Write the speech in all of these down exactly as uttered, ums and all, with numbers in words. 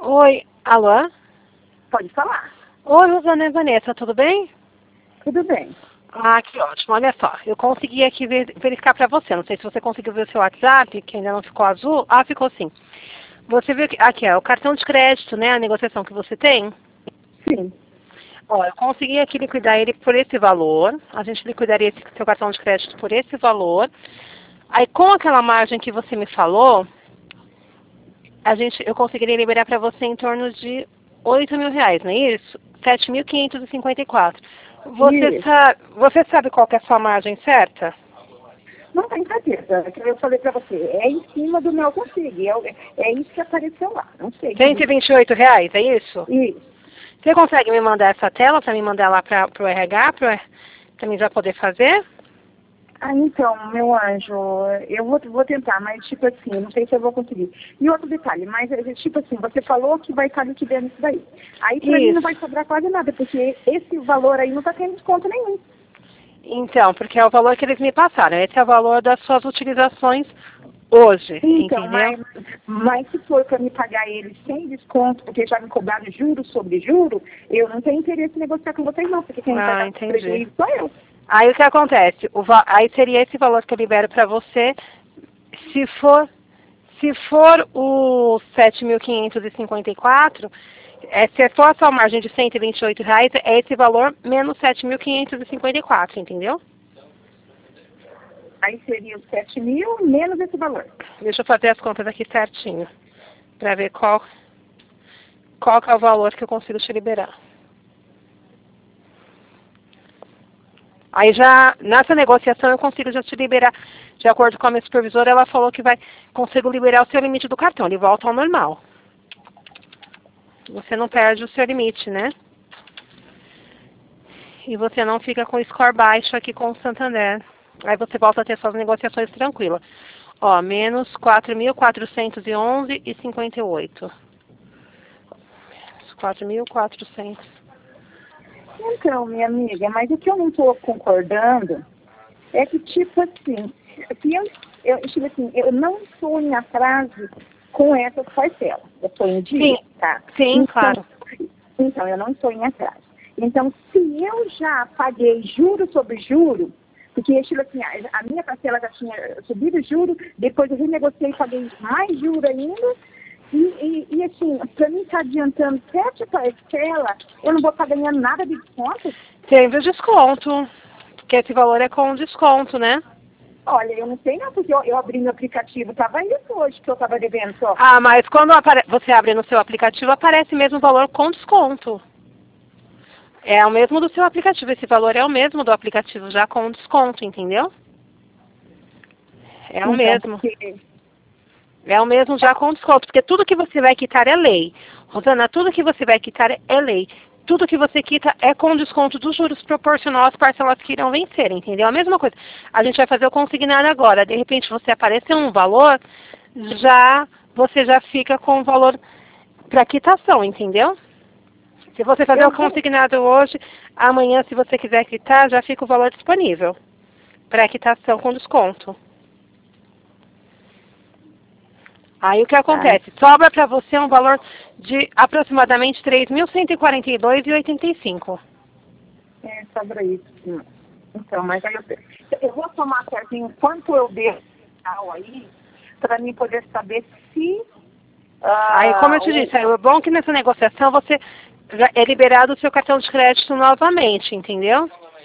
Oi, alô? Pode falar. Oi, Rosana, é Vanessa, tudo bem? Tudo bem. Ah, que ótimo. Olha só, eu consegui aqui ver- verificar para você. Não sei se você conseguiu ver o seu WhatsApp, que ainda não ficou azul. Ah, ficou sim. Você viu que aqui é o cartão de crédito, né? A negociação que você tem. Sim. Ó, eu consegui aqui liquidar ele por esse valor. A gente liquidaria esse seu cartão de crédito por esse valor. Aí com aquela margem que você me falou, a gente, eu conseguiria liberar para você em torno de oito mil reais, não é isso? Sete mil quinhentos e cinquenta e quatro. Você Isso. sabe, você sabe qual que é a sua margem certa? Não tem certeza. Que eu falei pra você. É em cima do meu consigo. É, o- é isso que apareceu lá. Não sei. Cento e vinte e oito reais, é isso? Isso. Você consegue me mandar essa tela para me mandar lá para o R H, para mim já poder fazer? Ah, então, meu anjo, eu vou, vou tentar, mas tipo assim, não sei se eu vou conseguir. E outro detalhe, mas é, tipo assim, você falou que vai estar liquidando isso daí. Aí pra mim não Isso. vai sobrar quase nada, porque esse valor aí não tá tendo desconto nenhum. Então, porque é o valor que eles me passaram. Esse é o valor das suas utilizações hoje, Então, entendeu? mas, mas se for para me pagar ele sem desconto, porque já me cobraram juros sobre juro, eu não tenho interesse em negociar com vocês não, porque quem vai Ah, dar entendi. prejuízo sou eu. Aí o que acontece? O va- aí seria esse valor que eu libero para você. Se for, se for o sete mil quinhentos e cinquenta e quatro, é, se for a sua margem de cento e vinte e oito reais, é esse valor menos sete mil quinhentos e cinquenta e quatro, entendeu? Aí seria os sete mil menos esse valor. Deixa eu fazer as contas aqui certinho, para ver qual, qual que é o valor que eu consigo te liberar. Aí já, nessa negociação eu consigo já te liberar, de acordo com a minha supervisora, ela falou que vai, consigo liberar o seu limite do cartão, ele volta ao normal. Você não perde o seu limite, né? E você não fica com score baixo aqui com o Santander. Aí você volta a ter suas negociações tranquilas. Ó, menos quatro mil quatrocentos e onze e cinquenta e oito. quatro mil e quatrocentos. Então, minha amiga, mas o que eu não estou concordando é que, tipo assim, que eu, eu, tipo assim, eu não estou em atraso com essas parcelas. Eu estou em dia, Sim, tá? sim, Então, claro. então, eu não estou em atraso. Então, se eu já paguei juro sobre juro, porque tipo assim, a, a minha parcela já tinha subido juro, depois eu renegociei e paguei mais juro ainda, e, e, e assim, para mim estar adiantando sete parcelas, eu não vou estar ganhando nada de desconto? Teve o desconto, porque esse valor é com desconto, né? Olha, eu não sei não, porque eu, eu abri meu aplicativo, estava isso hoje que eu estava devendo só. Ah, mas quando apare- você abre no seu aplicativo, aparece mesmo o valor com desconto. É o mesmo do seu aplicativo, esse valor é o mesmo do aplicativo, já com desconto, entendeu? É o Então, mesmo. porque... É o mesmo já com desconto, porque tudo que você vai quitar é lei. Rosana, tudo que você vai quitar é lei. Tudo que você quita é com desconto dos juros proporcional às parcelas que irão vencer, entendeu? A mesma coisa. A gente vai fazer o consignado agora. De repente você aparecer um valor, já você já fica com o valor para quitação, entendeu? Se você fazer o Eu vou... consignado hoje, amanhã, se você quiser quitar, já fica o valor disponível para quitação com desconto. Aí o que Ah, acontece? Sobra para você um valor de aproximadamente três mil cento e quarenta e dois reais e oitenta e cinco. é sobre isso. Sim. Então, mas aí eu, eu vou tomar certinho quanto eu devo aí, para mim poder saber se... Aí, como ah, eu te o, disse, é bom que nessa negociação você já é liberado o seu cartão de crédito novamente, entendeu?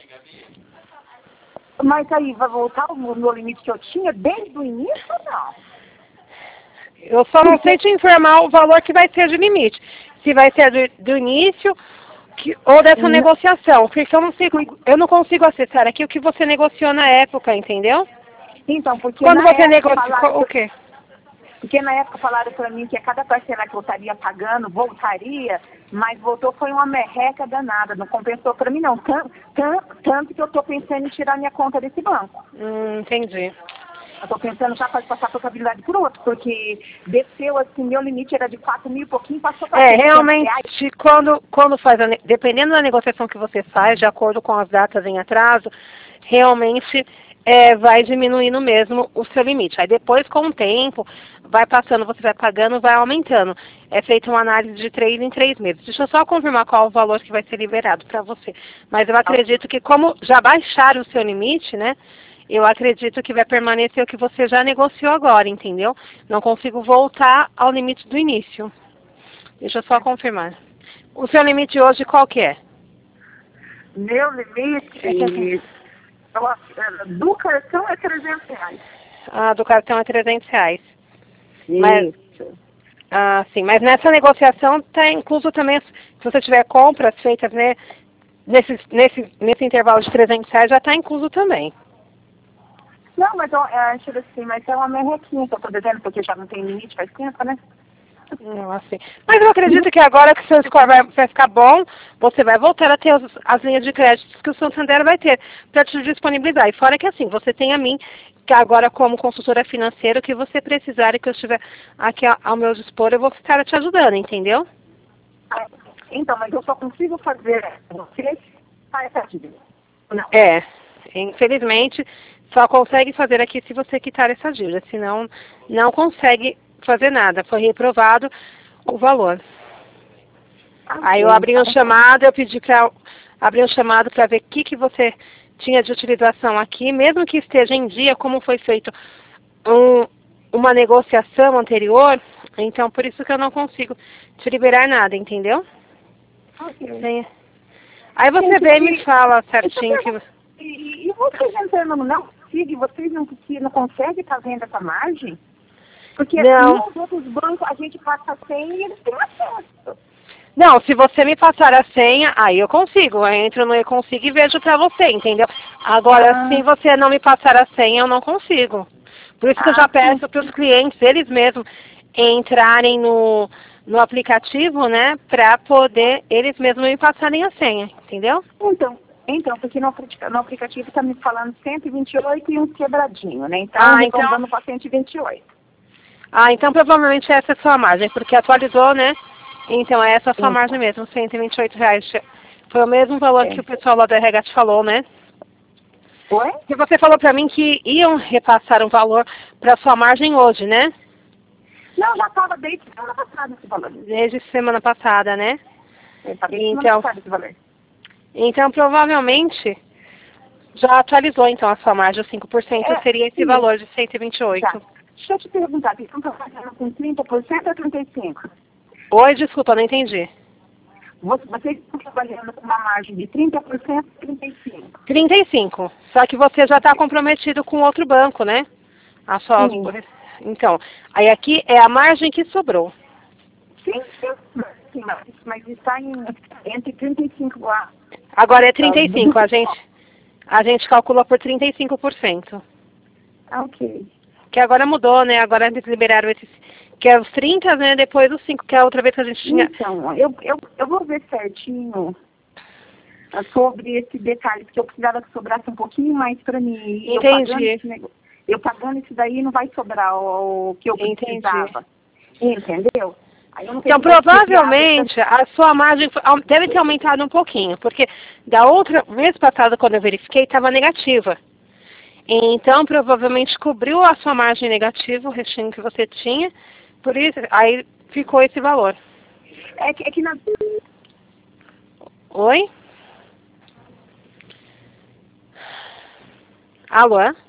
mas aí vai voltar o meu limite que eu tinha desde o início ou não? Eu só não sei Porque, te informar o valor que vai ser de limite. Se vai ser do, do início que, ou dessa n- negociação. Porque eu não, sei, por- eu não consigo acessar aqui o que você negociou na época, entendeu? então, porque Quando na você época falaram, negociou o quê? porque na época falaram para mim que a cada parcela que eu estaria pagando voltaria, mas voltou foi uma merreca danada, não compensou para mim não. Tanto, tanto, tanto que eu estou pensando em tirar minha conta desse banco. Hum, entendi. Eu estou pensando já para passar a contabilidade por outro, porque desceu assim, meu limite era de quatro mil e pouquinho, passou para É, seiscentos reais. realmente, quando, quando faz, a, ne- dependendo da negociação que você faz, de acordo com as datas em atraso, realmente é, vai diminuindo mesmo o seu limite. Aí depois, com o tempo, vai passando, você vai pagando, vai aumentando. É feita uma análise de três em três meses. Deixa eu só confirmar qual o valor que vai ser liberado para você. Mas eu acredito que, como já baixaram o seu limite, né? Eu acredito que vai permanecer o que você já negociou agora, entendeu? Não consigo voltar ao limite do início. Deixa eu só confirmar. O seu limite hoje qual que é? Meu limite do cartão é trezentos reais. Ah, do cartão é trezentos reais. Isso. Mas, ah, sim, mas nessa negociação está incluso também, se você tiver compras feitas, né, nesse, nesse, nesse intervalo de trezentos reais, já está incluso também. Não, mas eu acho assim, mas é uma merrequinha que eu tô devendo, porque já não tem limite faz tempo, né? Não, assim. Mas eu acredito que agora que o seu score vai, vai ficar bom, você vai voltar a ter os, as linhas de crédito que o Santander vai ter para te disponibilizar. E fora que assim, você tem a mim, que agora como consultora financeira, o que você precisar e que eu estiver aqui ao, ao meu dispor, eu vou estar te ajudando, entendeu? Ah, então, mas eu só consigo fazer você para essa dívida. Não. É, infelizmente, só consegue fazer aqui se você quitar essa dívida, senão não consegue fazer nada. Foi reprovado o valor. Ah, Aí eu sim, abri um tá. chamado, eu pedi para abrir um chamado para ver o que, que você tinha de utilização aqui, mesmo que esteja em dia, como foi feito um, uma negociação anterior, então por isso que eu não consigo te liberar nada, entendeu? Ok. Sim. Aí você Gente, vem e me e- fala deixa certinho eu que perguntar, E, e vocês entrando não conseguem, vocês não, conseguem- não conseguem estar vendo essa margem? Porque não. nos outros bancos a gente passa a senha e eles têm acesso. Não, se você me passar a senha, aí eu consigo. Eu entro no Eu Consigo e vejo pra você, entendeu? Agora, Ah, se você não me passar a senha, eu não consigo. Por isso que eu já ah, sim. peço para os clientes, eles mesmos, entrarem no, no aplicativo, né? Pra poder eles mesmos me passarem a senha, entendeu? Então, então, porque no, aplica- no aplicativo está me falando cento e vinte e oito e um quebradinho, né? Então, Ah, então, retomando para cento e vinte e oito. ah, então provavelmente essa é a sua margem, porque atualizou, né? Então, é essa a sua margem Então, mesmo, cento e vinte e oito reais. Foi o mesmo valor é. que o pessoal lá da R H te falou, né? Oi? Porque você falou pra mim que iam repassar um valor para sua margem hoje, né? Não, já estava desde semana passada esse valor. Desde semana passada, né? Eu paguei semana Então, passada esse valor. então provavelmente já atualizou então a sua margem, os cinco por cento É, seria esse sim, valor de cento e vinte e oito. já. Deixa eu te perguntar, vocês estão trabalhando com trinta por cento ou trinta e cinco por cento? Oi, desculpa, não entendi. Você- Vocês estão trabalhando com uma margem de trinta por cento ou trinta e cinco por cento? trinta e cinco. Só que você já está comprometido com outro banco, né? A sua, Sim. então, aí aqui é a margem que sobrou. Sim, sim, sim, mas, mas está em, entre trinta e cinco lá. Agora é trinta e cinco, a gente, a gente calcula por trinta e cinco por cento. Ah, ok. Que agora mudou, né? Agora eles liberaram esses, que é os trinta, né? Depois os cinco, que é a outra vez que a gente tinha. Então, eu, eu, eu vou ver certinho ah, sobre esse detalhe, porque eu precisava que sobrasse um pouquinho mais para mim. E eu Entendi. pagando, esse nego- eu pagando isso daí não vai sobrar o, o que eu Entendi. precisava. Entendeu? Aí eu não sei Então, se vai ser provavelmente, a sua margem foi- au- deve ter aumentado um pouquinho, porque da outra, mês passado, quando eu verifiquei, estava negativa. Então, provavelmente cobriu a sua margem negativa, o restinho que você tinha, por isso, aí ficou esse valor. É que, é que na... Oi? Alô?